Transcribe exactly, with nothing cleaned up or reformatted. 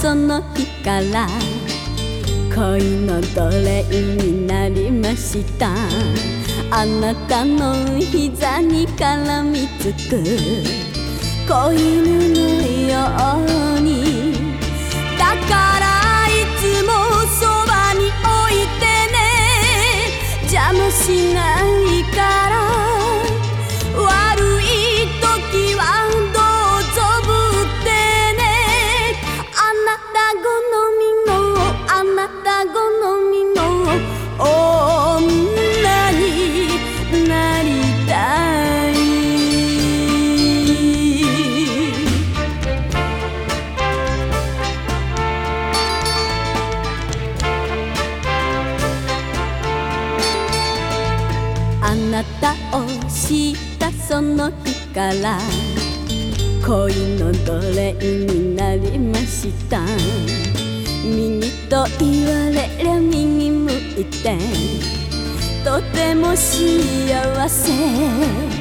その日から恋の奴隷になりました。あなたの膝に絡みつく子犬のように、だからいつもそばに置いてね、邪魔しないから。悪い時はどうぞぶってね。あなた好みのあなた好みの女になりたい。あなたを知ったその日から恋の奴隷になりました。右と言われりゃ右向いてとても幸せ。